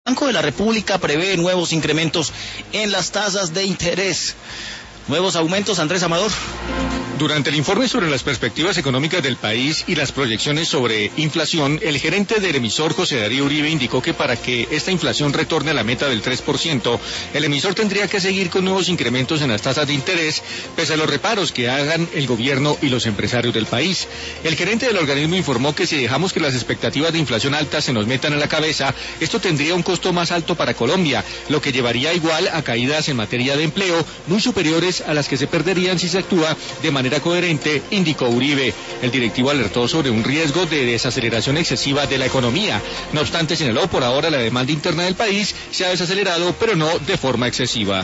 Banco de la República prevé nuevos incrementos en las tasas de interés. Nuevos aumentos, Andrés Amador. Durante el informe sobre las perspectivas económicas del país y las proyecciones sobre inflación, el gerente del emisor, José Darío Uribe, indicó que para que esta inflación retorne a la meta del 3%, el emisor tendría que seguir con nuevos incrementos en las tasas de interés, pese a los reparos que hagan el gobierno y los empresarios del país. El gerente del organismo informó que si dejamos que las expectativas de inflación alta se nos metan a la cabeza, esto tendría un costo más alto para Colombia, lo que llevaría igual a caídas en materia de empleo muy superiores a las que se perderían si se actúa de manera coherente, indicó Uribe. El directivo alertó sobre un riesgo de desaceleración excesiva de la economía. No obstante, señaló, por ahora la demanda interna del país se ha desacelerado, pero no de forma excesiva.